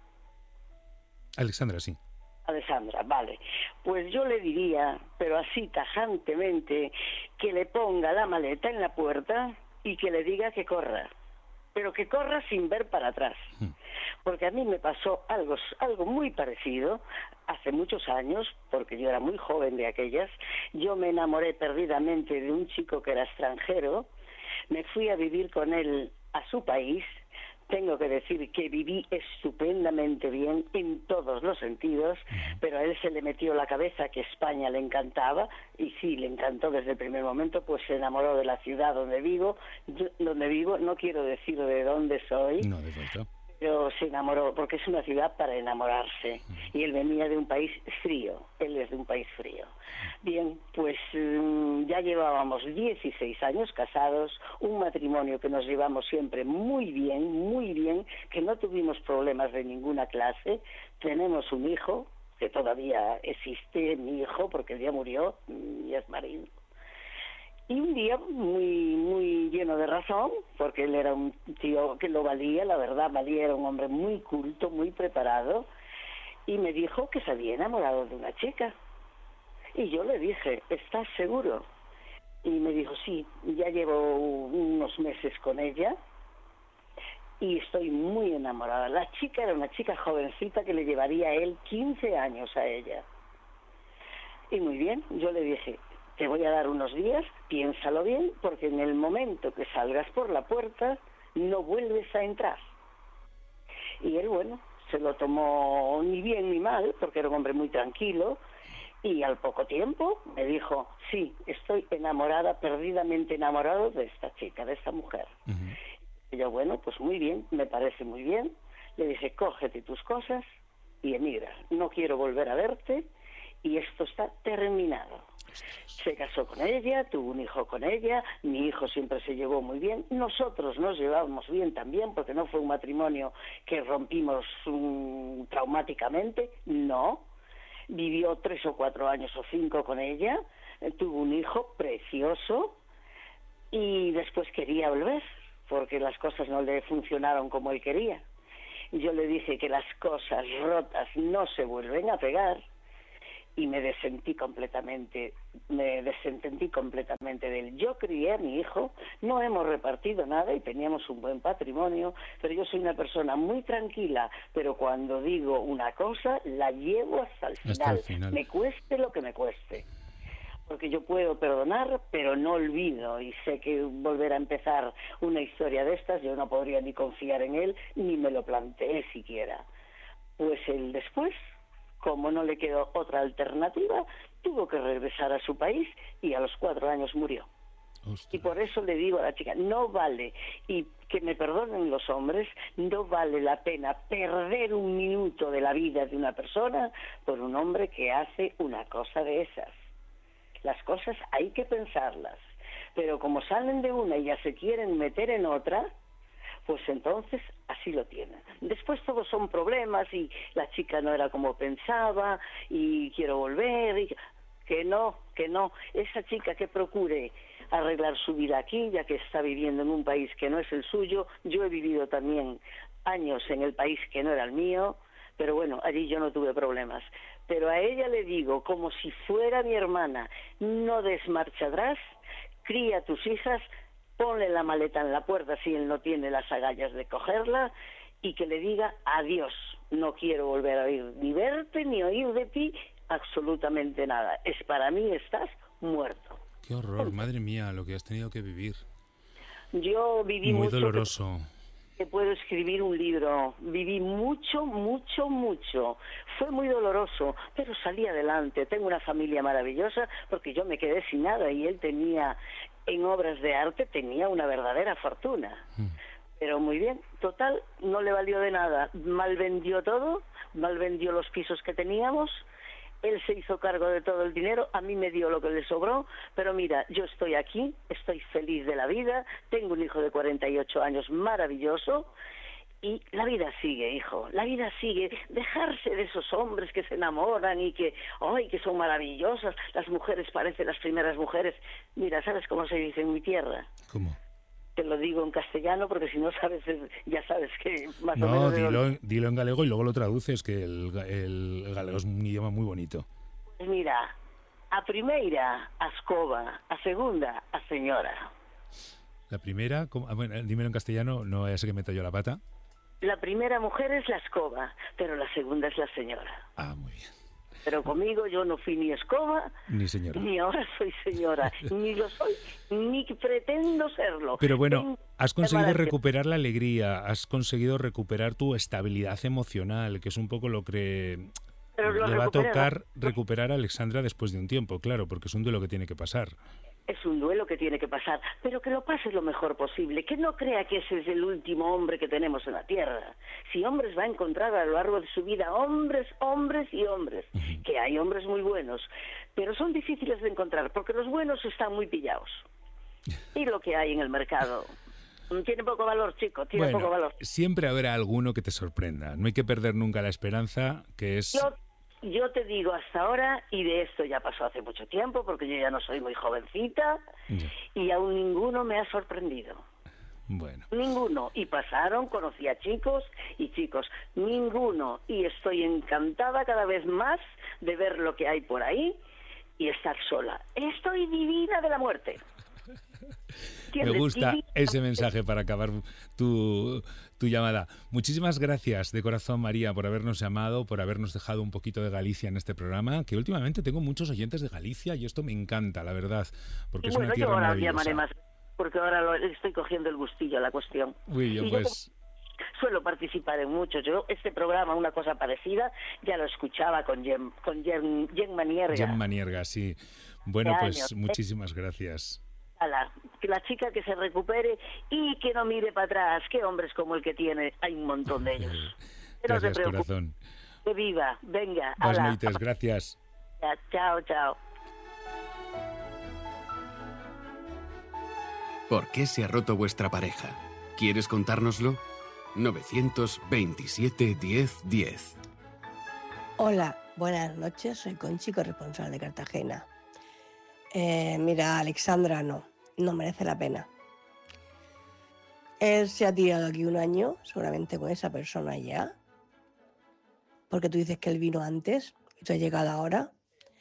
Alexandra, sí. Alexandra, vale. Pues yo le diría, pero así tajantemente, que le ponga la maleta en la puerta y que le diga que corra, pero que corra sin ver para atrás. Porque a mí me pasó algo, algo muy parecido hace muchos años, porque yo era muy joven de aquellas. Yo me enamoré perdidamente de un chico que era extranjero, me fui a vivir con él a su país. Tengo que decir que viví estupendamente bien en todos los sentidos, pero a él se le metió la cabeza que España le encantaba, y sí, le encantó desde el primer momento, pues se enamoró de la ciudad donde vivo, yo, donde vivo, no quiero decir de dónde soy, no, de falta. Pero se enamoró, porque es una ciudad para enamorarse, y él venía de un país frío, él es de un país frío. Bien, pues um, ya llevábamos dieciséis años casados, un matrimonio que nos llevamos siempre muy bien, muy bien, que no tuvimos problemas de ninguna clase. Tenemos un hijo, que todavía existe, mi hijo, porque él ya murió, mi exmarido. Y un día muy muy lleno de razón, porque él era un tío que lo valía, la verdad, valía, era un hombre muy culto, muy preparado, y me dijo que se había enamorado de una chica. Y yo le dije, ¿estás seguro? Y me dijo, sí, ya llevo unos meses con ella y estoy muy enamorada. La chica era una chica jovencita que le llevaría a él quince años a ella. Y muy bien, yo le dije, te voy a dar unos días, piénsalo bien, porque en el momento que salgas por la puerta, no vuelves a entrar. Y él, bueno, se lo tomó ni bien ni mal, porque era un hombre muy tranquilo, y al poco tiempo me dijo, sí, estoy enamorada, perdidamente enamorado de esta chica, de esta mujer. Uh-huh. Y yo, bueno, pues muy bien, me parece muy bien. Le dije, cógete tus cosas y emigra, no quiero volver a verte, y esto está terminado. Se casó con ella, tuvo un hijo con ella, mi hijo siempre se llevó muy bien, nosotros nos llevábamos bien también, porque no fue un matrimonio que rompimos um, traumáticamente, no. Vivió tres o cuatro años o cinco con ella, eh, tuvo un hijo precioso y después quería volver, porque las cosas no le funcionaron como él quería. Y yo le dije que las cosas rotas no se vuelven a pegar. y me desentí completamente, me desentendí completamente de él. Yo crié a mi hijo, no hemos repartido nada y teníamos un buen patrimonio, pero yo soy una persona muy tranquila, pero cuando digo una cosa, la llevo hasta el final, hasta el final. me cueste lo que me cueste. Porque yo puedo perdonar, pero no olvido, y sé que volver a empezar una historia de estas, yo no podría ni confiar en él, ni me lo planteé siquiera. Pues él después, como no le quedó otra alternativa, tuvo que regresar a su país y a los cuatro años murió. Ostras. Y por eso le digo a la chica, no vale, y que me perdonen los hombres, no vale la pena perder un minuto de la vida de una persona por un hombre que hace una cosa de esas. Las cosas hay que pensarlas, pero como salen de una y ya se quieren meter en otra, pues entonces así lo tienen. Después todos son problemas y la chica no era como pensaba y quiero volver, y que no, que no. Esa chica que procure arreglar su vida aquí, ya que está viviendo en un país que no es el suyo. Yo he vivido también años en el país que no era el mío, pero bueno, allí yo no tuve problemas. Pero a ella le digo, como si fuera mi hermana, no des marcha atrás, cría a tus hijas, ponle la maleta en la puerta si él no tiene las agallas de cogerla, y que le diga adiós, no quiero volver a oír ni verte ni oír de ti absolutamente nada. Es para mí estás muerto. Qué horror, madre mía, lo que has tenido que vivir. Yo viví muy mucho, doloroso. Que puedo escribir un libro, viví mucho, mucho, mucho, fue muy doloroso, pero salí adelante, tengo una familia maravillosa porque yo me quedé sin nada y él tenía, en obras de arte, tenía una verdadera fortuna, mm. pero muy bien, total, no le valió de nada, mal vendió todo, mal vendió los pisos que teníamos. Él se hizo cargo de todo el dinero, a mí me dio lo que le sobró, pero mira, yo estoy aquí, estoy feliz de la vida, tengo un hijo de cuarenta y ocho años maravilloso y la vida sigue, hijo, la vida sigue. Dejarse de esos hombres que se enamoran y que, ¡ay!, que son maravillosas, las mujeres parecen las primeras mujeres. Mira, ¿sabes cómo se dice en mi tierra? ¿Cómo? Te lo digo en castellano porque si no sabes, ya sabes que más no, o menos... No, dilo, dónde... dilo en galego y luego lo traduces, que el, el, el galego es un idioma muy bonito. Pues mira, a primeira, a escoba, a segunda, a señora. La primera, ¿cómo? Bueno, dímelo en castellano, no vaya a ser que meta yo la pata. La primera mujer es la escoba, pero la segunda es la señora. Ah, muy bien. Pero conmigo yo no fui ni escoba, ni señora, ni ahora soy señora, ni lo soy, ni pretendo serlo. Pero bueno, has conseguido recuperar la alegría, has conseguido recuperar tu estabilidad emocional, que es un poco lo que Pero lo le va a tocar ¿no? recuperar a Alexandra después de un tiempo, claro, porque es un duelo que tiene que pasar. Es un duelo que tiene que pasar, pero que lo pase lo mejor posible, que no crea que ese es el último hombre que tenemos en la tierra. Si hombres va a encontrar a lo largo de su vida, hombres, hombres y hombres, uh-huh. que hay hombres muy buenos, pero son difíciles de encontrar, porque los buenos están muy pillados. Y lo que hay en el mercado tiene poco valor, chico, tiene bueno, poco valor. Siempre habrá alguno que te sorprenda, no hay que perder nunca la esperanza, que es... Yo... Yo te digo hasta ahora, y de esto ya pasó hace mucho tiempo, porque yo ya no soy muy jovencita, yeah. y aún ninguno me ha sorprendido. Bueno. Ninguno. Y pasaron, conocí a chicos y chicos. Ninguno. Y estoy encantada cada vez más de ver lo que hay por ahí y estar sola. Estoy divina de la muerte. Me gusta ese mensaje para acabar tu, tu llamada. Muchísimas gracias de corazón, María, por habernos llamado, por habernos dejado un poquito de Galicia en este programa, que últimamente tengo muchos oyentes de Galicia y esto me encanta, la verdad, porque y es bueno, una tierra yo ahora maravillosa. Llamaré más, porque ahora lo, estoy cogiendo el gustillo a la cuestión. Muy bien, y pues... Yo suelo participar en muchos. Yo este programa, una cosa parecida, ya lo escuchaba con Jen, con Jen, Jen Manierga. Jen Manierga, sí. Bueno, de pues años. muchísimas gracias. La, la chica que se recupere y que no mire para atrás, que hombres como el que tiene, hay un montón de ellos. Gracias, no se preocupe. Corazón. Que viva, venga. Buenas noches, gracias. Ya, chao, chao. ¿Por qué se ha roto vuestra pareja? ¿Quieres contárnoslo? novecientos veintisiete diez diez. Hola, buenas noches, soy Conchi, corresponsal de Cartagena. Eh, mira, Alexandra no, no merece la pena. Él se ha tirado aquí un año, seguramente con esa persona ya, porque tú dices que él vino antes y tú has llegado ahora.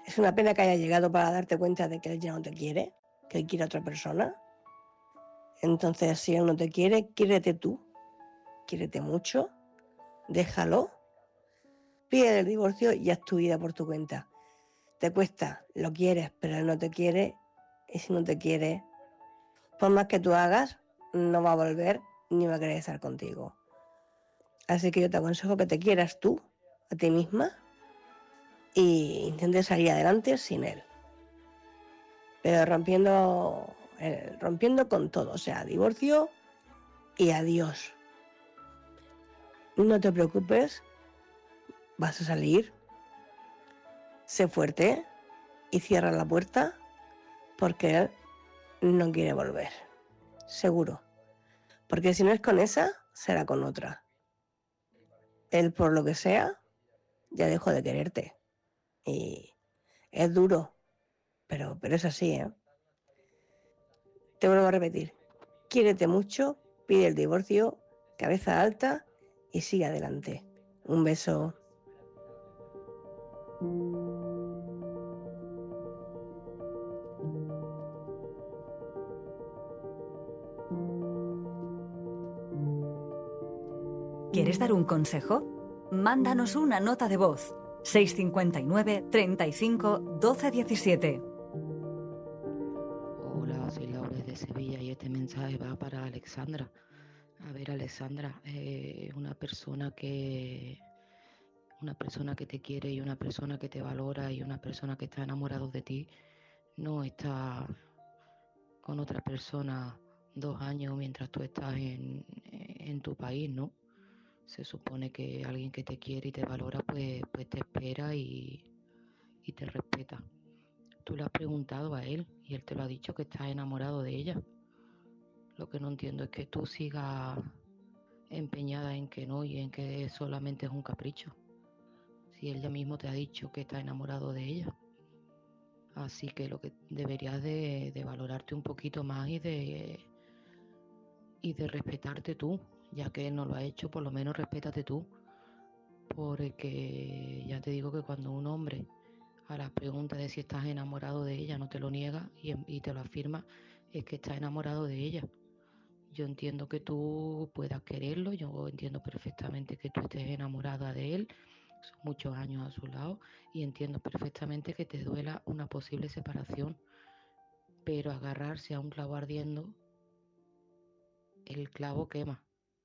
Es una pena que haya llegado para darte cuenta de que él ya no te quiere, que él quiere a otra persona. Entonces, si él no te quiere, quiérete tú, quiérete mucho, déjalo, pide el divorcio y haz tu vida por tu cuenta. Te cuesta, lo quieres, pero él no te quiere, y si no te quiere, por más que tú hagas, no va a volver ni va a querer estar contigo. Así que yo te aconsejo que te quieras tú, a ti misma, y intentes salir adelante sin él. Pero rompiendo, eh, rompiendo con todo, o sea, divorcio y adiós. No te preocupes, vas a salir, sé fuerte y cierra la puerta porque él no quiere volver, seguro. Porque si no es con esa, será con otra. Él, por lo que sea, ya dejó de quererte. Y es duro, pero, pero es así, ¿eh? Te vuelvo a repetir, quiérete mucho, pide el divorcio, cabeza alta y sigue adelante. Un beso. ¿Quieres dar un consejo? Mándanos una nota de voz. seis cinco nueve, treinta y cinco, doce diecisiete. Hola, soy Laura de Sevilla y este mensaje va para Alexandra. A ver, Alexandra, eh, una persona que una persona que te quiere y una persona que te valora y una persona que está enamorado de ti no está con otra persona dos años mientras tú estás en, en tu país, ¿no? Se supone que alguien que te quiere y te valora pues, pues te espera y, y te respeta. Tú le has preguntado a él y él te lo ha dicho que estás enamorado de ella. Lo que no entiendo es que tú sigas empeñada en que no y en que solamente es un capricho. Si él ya mismo te ha dicho que está enamorado de ella. Así que lo que deberías de, de valorarte un poquito más y de, y de respetarte tú. Ya que él no lo ha hecho, por lo menos respétate tú. Porque ya te digo que cuando un hombre a la pregunta de si estás enamorado de ella no te lo niega y, y te lo afirma, es que está enamorado de ella. Yo entiendo que tú puedas quererlo, yo entiendo perfectamente que tú estés enamorada de él, son muchos años a su lado, y entiendo perfectamente que te duela una posible separación, pero agarrarse a un clavo ardiendo, el clavo quema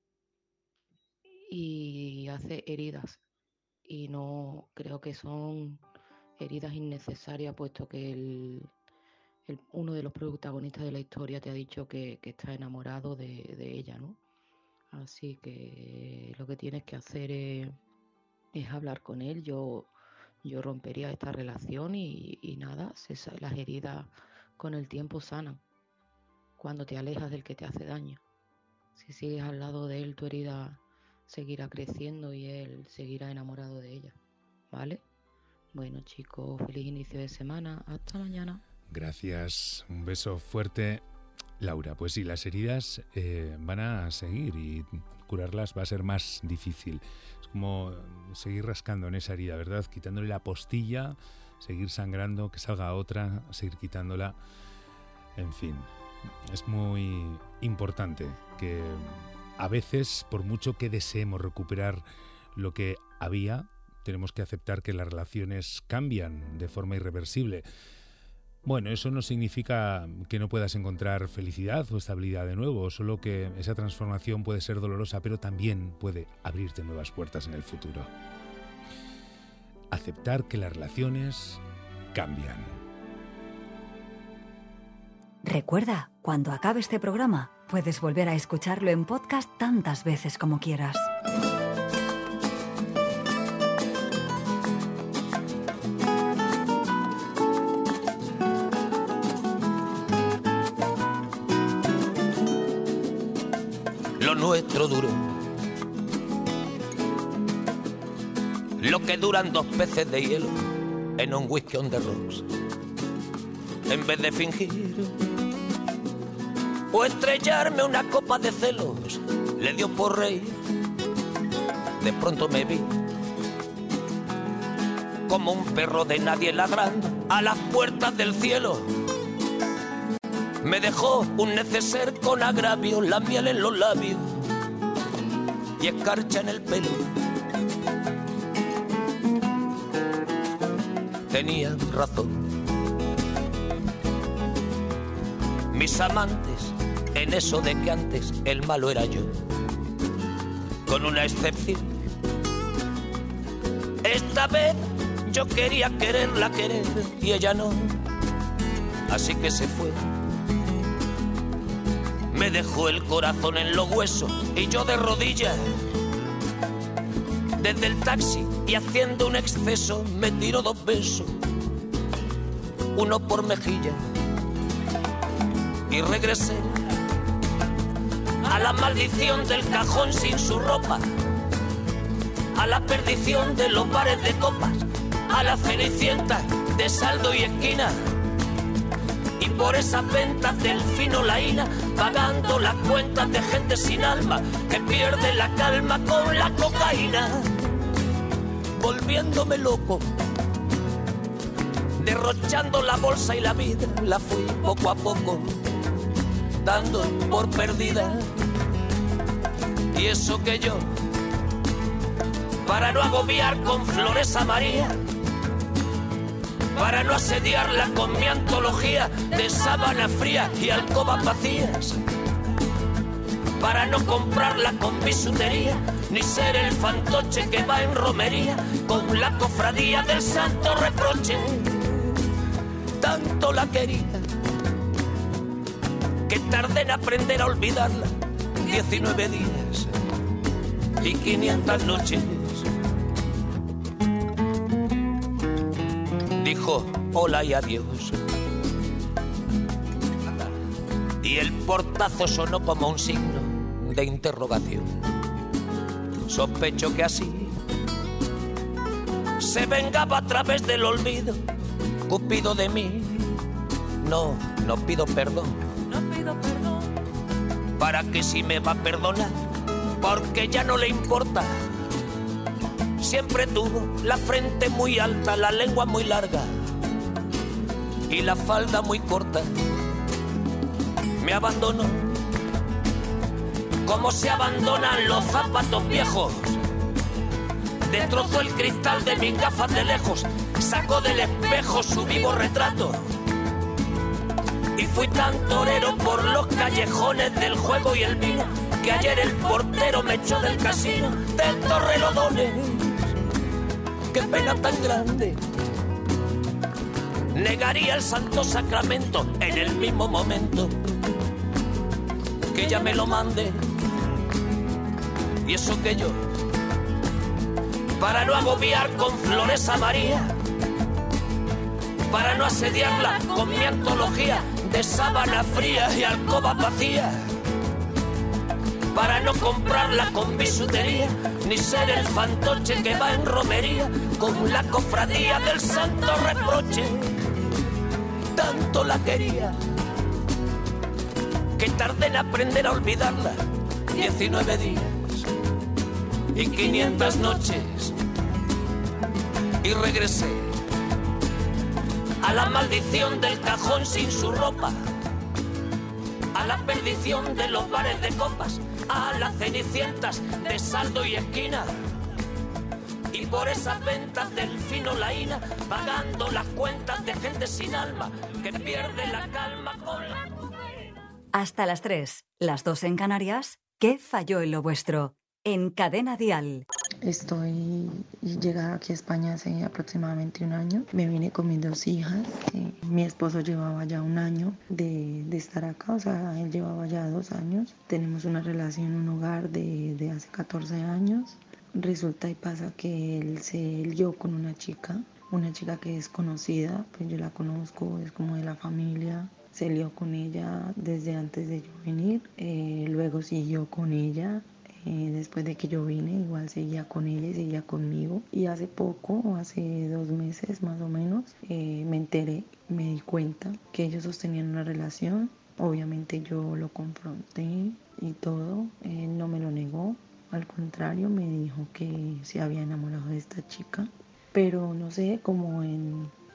y hace heridas, y no creo que son heridas innecesarias, puesto que el, el, uno de los protagonistas de la historia te ha dicho que, que está enamorado de, de ella, ¿no? Así que lo que tienes que hacer es, es hablar con él. Yo, yo rompería esta relación y, y nada, se, las heridas con el tiempo sanan cuando te alejas del que te hace daño. Si sigues al lado de él, tu herida seguirá creciendo y él seguirá enamorado de ella, ¿vale? Bueno, chicos, feliz inicio de semana, hasta mañana. Gracias, un beso fuerte. Laura, pues sí, las heridas eh, van a seguir y curarlas va a ser más difícil. Es como seguir rascando en esa herida, ¿verdad? Quitándole la postilla, seguir sangrando, que salga otra, seguir quitándola. En fin, es muy importante que a veces, por mucho que deseemos recuperar lo que había, tenemos que aceptar que las relaciones cambian de forma irreversible. Bueno, eso no significa que no puedas encontrar felicidad o estabilidad de nuevo, solo que esa transformación puede ser dolorosa, pero también puede abrirte nuevas puertas en el futuro. Aceptar que las relaciones cambian. Recuerda, cuando acabe este programa, puedes volver a escucharlo en podcast tantas veces como quieras. Lo nuestro duro, lo que duran dos peces de hielo en un whisky on the rocks. En vez de fingir o estrellarme una copa de celos, le dio por reír. De pronto me vi como un perro de nadie ladrando a las puertas del cielo. Me dejó un neceser con agravio, la miel en los labios y escarcha en el pelo. Tenía razón. Mis amantes, en eso de que antes el malo era yo, con una excepción. Esta vez yo quería quererla querer y ella no, así que se fue. Me dejó el corazón en los huesos y yo de rodillas. Desde el taxi y haciendo un exceso me tiró dos besos, uno por mejilla, y regresé a la maldición del cajón sin su ropa, a la perdición de los bares de copas, a la cenicienta de saldo y esquina. Y por esas ventas del fino laína, pagando las cuentas de gente sin alma que pierde la calma con la cocaína. Volviéndome loco, derrochando la bolsa y la vida, la fui poco a poco dando por perdida. Y eso que yo, para no agobiar con flores a María, para no asediarla con mi antología de sábana fría y alcobas vacías, para no comprarla con bisutería, ni ser el fantoche que va en romería con la cofradía del santo reproche. Tanto la quería que tardé en aprender a olvidarla, diecinueve días y quinientas noches. Dijo hola y adiós, y el portazo sonó como un signo de interrogación. Sospecho que así se vengaba a través del olvido Cupido de mí. No, no pido perdón, no pido perdón, para que si me va a perdonar, porque ya no le importa. Siempre tuvo la frente muy alta, la lengua muy larga y la falda muy corta. Me abandonó como se abandonan los zapatos viejos. Destrozó el cristal de mis gafas de lejos, sacó del espejo su vivo retrato. Y fui tan torero por los callejones del juego y el vino, que ayer el portero me echó del casino del Torrelodones. Qué pena tan grande, negaría el santo sacramento en el mismo momento que ella me lo mande. Y eso que yo, para no agobiar con flores a María, para no asediarla con mi antología de sábana fría y alcobas vacías, para no comprarla con bisutería, ni ser el fantoche que va en romería con la cofradía del santo reproche. Tanto la quería que tardé en aprender a olvidarla, diecinueve días y quinientas noches. Y regresé a la maldición del cajón sin su ropa, a la perdición de los bares de copas, a las cenicientas de saldo y esquina. Y por esas ventas del fino laína, pagando las cuentas de gente sin alma que pierde la calma con la... Hasta las tres, las dos en Canarias. ¿Qué falló en lo vuestro? En Cadena Dial. Estoy llegada aquí a España hace aproximadamente un año. Me vine con mis dos hijas. Eh, mi esposo llevaba ya un año de, de estar acá, o sea, él llevaba ya dos años. Tenemos una relación, un hogar de, de hace catorce años. Resulta y pasa que él se lió con una chica, una chica que es conocida, pues yo la conozco, es como de la familia. Se lió con ella desde antes de yo venir, eh, luego siguió con ella. Eh, después de que yo vine, igual seguía con ella y seguía conmigo. Y hace poco, hace dos meses más o menos, eh, me enteré, me di cuenta que ellos sostenían una relación. Obviamente yo lo confronté y todo, él no me lo negó. Al contrario, me dijo que se había enamorado de esta chica. Pero no sé, como en,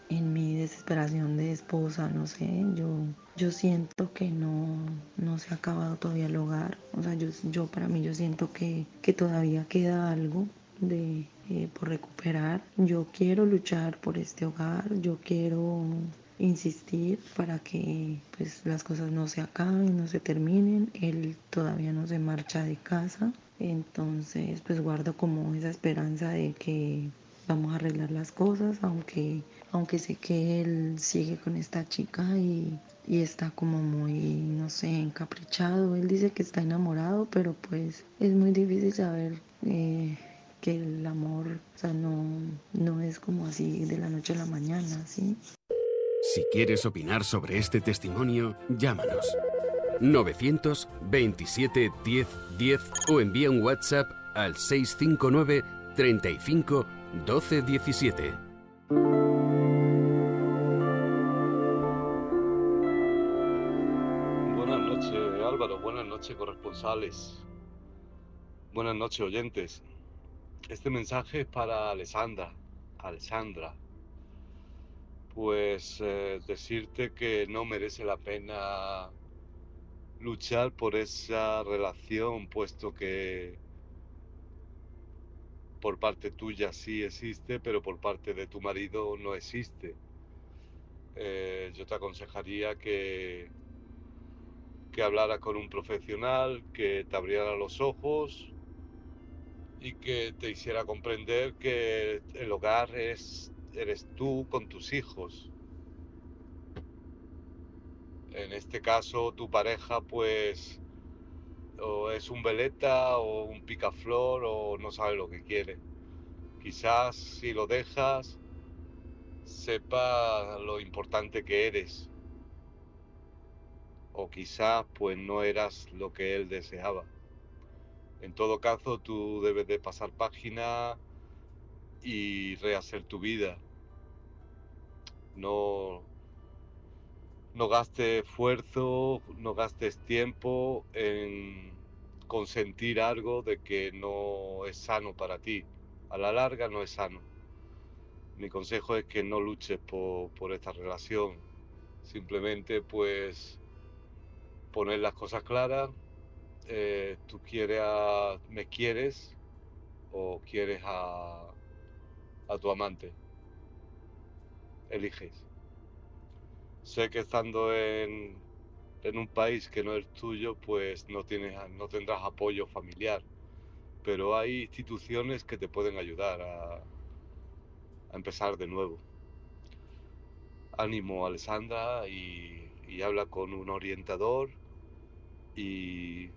en mi desesperación de esposa, no sé, yo, yo siento que no, no se ha acabado todavía el hogar. O sea, yo, yo para mí yo siento que, que todavía queda algo de eh, por recuperar. Yo quiero luchar por este hogar, yo quiero insistir para que pues las cosas no se acaben, no se terminen. Él todavía no se marcha de casa, entonces pues guardo como esa esperanza de que vamos a arreglar las cosas, aunque aunque sé que él sigue con esta chica y, y está como muy, no sé, encaprichado. Él dice que está enamorado, pero pues es muy difícil saber eh, que el amor, o sea, no, no es como así de la noche a la mañana, ¿sí? Si quieres opinar sobre este testimonio, llámanos novecientos veintisiete diez diez o envía un WhatsApp al seiscientos cincuenta y nueve treinta y cinco doce diecisiete. Buenas noches, Álvaro. Buenas noches, corresponsales. Buenas noches, oyentes. Este mensaje es para Alessandra. Alessandra. Pues eh, decirte que no merece la pena luchar por esa relación, puesto que por parte tuya sí existe, pero por parte de tu marido no existe. Eh, yo te aconsejaría que, que hablaras con un profesional, que te abriera los ojos y que te hiciera comprender que el hogar es, eres tú con tus hijos. En este caso, tu pareja, pues, o es un veleta o un picaflor o no sabe lo que quiere. Quizás si lo dejas, sepa lo importante que eres. O quizás, pues, no eras lo que él deseaba. En todo caso, tú debes de pasar página y rehacer tu vida. No... No gastes esfuerzo, no gastes tiempo en consentir algo de que no es sano para ti. A la larga no es sano. Mi consejo es que no luches por, por esta relación. Simplemente pues poner las cosas claras. Eh, tú quieres a, me quieres o quieres a, a tu amante. Eliges. Sé que estando en, en un país que no es tuyo, pues no tienes, no tendrás apoyo familiar, pero hay instituciones que te pueden ayudar a, a empezar de nuevo. Ánimo, Alessandra, y, y habla con un orientador, y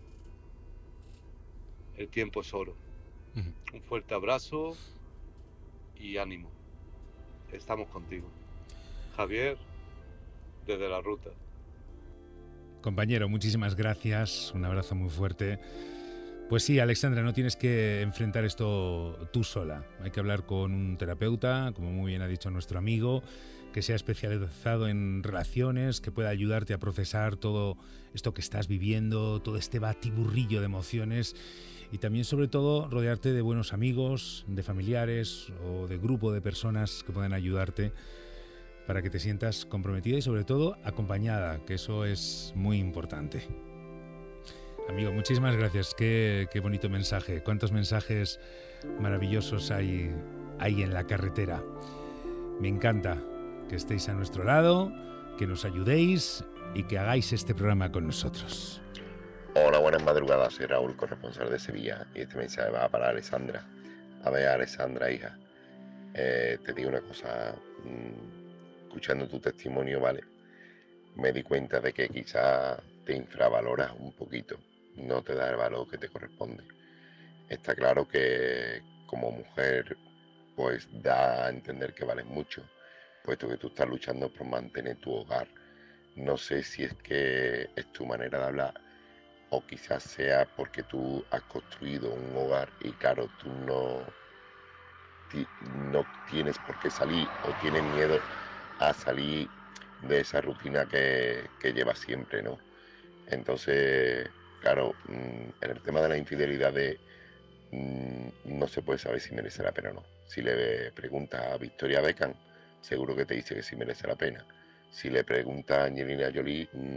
el tiempo es oro. Uh-huh. Un fuerte abrazo y ánimo. Estamos contigo. Javier, desde la ruta. Compañero, muchísimas gracias, un abrazo muy fuerte. Pues sí, Alessandra, no tienes que enfrentar esto tú sola. Hay que hablar con un terapeuta, como muy bien ha dicho nuestro amigo, que sea especializado en relaciones, que pueda ayudarte a procesar todo esto que estás viviendo, todo este batiburrillo de emociones, y también, sobre todo, rodearte de buenos amigos, de familiares o de grupo de personas que puedan ayudarte para que te sientas comprometida y, sobre todo, acompañada, que eso es muy importante. Amigo, muchísimas gracias. Qué, qué bonito mensaje. Cuántos mensajes maravillosos hay, hay en la carretera. Me encanta que estéis a nuestro lado, que nos ayudéis y que hagáis este programa con nosotros. Hola, buenas madrugadas. Soy Raúl, corresponsal de Sevilla, y este mensaje va para Alessandra. A ver, Alessandra, hija, eh, te digo una cosa. Mmm, escuchando tu testimonio, vale, me di cuenta de que quizá te infravaloras un poquito, no te da el valor que te corresponde. Está claro que como mujer pues da a entender que vales mucho, puesto que tú estás luchando por mantener tu hogar. No sé si es que es tu manera de hablar o quizás sea porque tú has construido un hogar y claro, tú no, no tienes por qué salir o tienes miedo a salir de esa rutina que, que llevas siempre, ¿no? Entonces, claro, en el tema de la infidelidad de, no se puede saber si merece la pena o no. Si le preguntas a Victoria Beckham, seguro que te dice que sí merece la pena. Si le pregunta a Angelina Jolie,